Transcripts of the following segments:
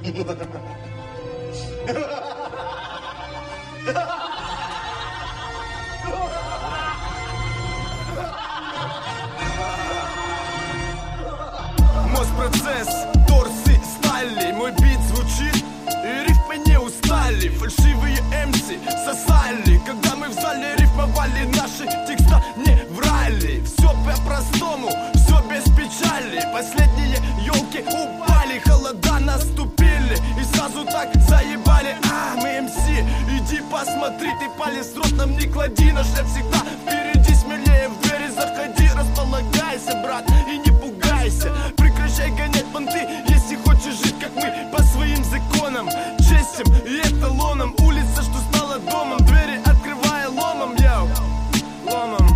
Моспроцесс, торсы, стали. Мой бит звучит, и рифмы не устали. Фальшивые эмси сосали. Когда мы в зале рифмовали, наши текста не врали. Все по-простому, все без печали. Последние елки упали, холода наступили и сразу так заебали. Мы МС, иди посмотри, ты палец в рот нам не клади. Наш рэп всегда впереди, смелее в двери заходи. Располагайся, брат, и не пугайся. Прекращай гонять понты, если хочешь жить как мы, по своим законам, честям и эталонам. Улица, что стала домом, двери открывая ломом, яу, ломом,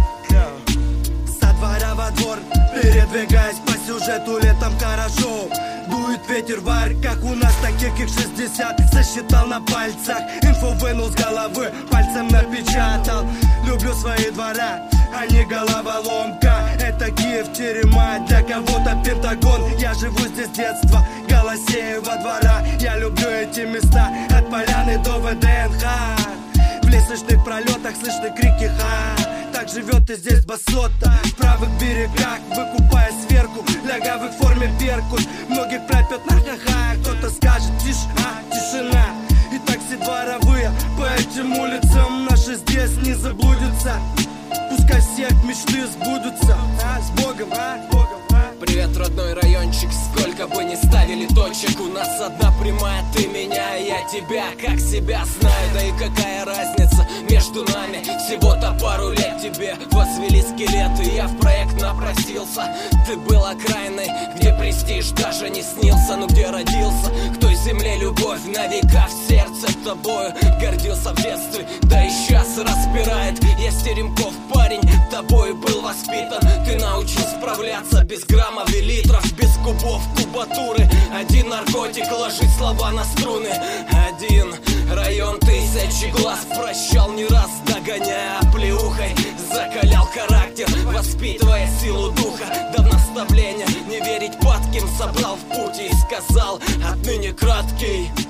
яу. Со двора во двор, передвигаясь по сюжету, летом хорошо. Дует ветер варь, как у нас таких их 60. Сосчитал на пальцах, инфу вынул с головы, пальцем напечатал. Люблю свои двора, а не головоломка. Это Киев, терема, для кого-то Пентагон. Я живу здесь с детства, голосею во двора. Я люблю эти места, от поляны до ВДНХ. В лестничных пролетах слышны крики ха. Так живет и здесь басота, в правых берегах, выкупая сверху, лягавых в форме беркут. Многих пропьет на ха-ха, кто-то скажет тише, тишина. И такси дворовые по этим улицам наши здесь не заблудятся. Пускай всех мечты сбудутся, с Богом, с Богом. Привет, родной райончик, сколько бы ни ставили точек, у нас одна прямая, ты меня, я тебя, как себя знаю. Да и какая разница между нами, всего-то пару лет. Тебе возвели скелеты, я в проект напросился. Ты был окраиной, где престиж даже не снился. Ну где родился, к той земле любовь на века в сердце. Тобою гордился в детстве, да и сейчас распирает. Я с Теремков парень, тобою был воспитан. Ты научил справляться без граммов и литров, без кубов кубатуры. Один наркотик, ложить слова на струны. Один район, тысячи глаз, прощал не раз, догоняя оплеухой. Закалял характер, воспитывая силу духа. Да в наставления не верить падким собрал в путь и сказал: отныне краткий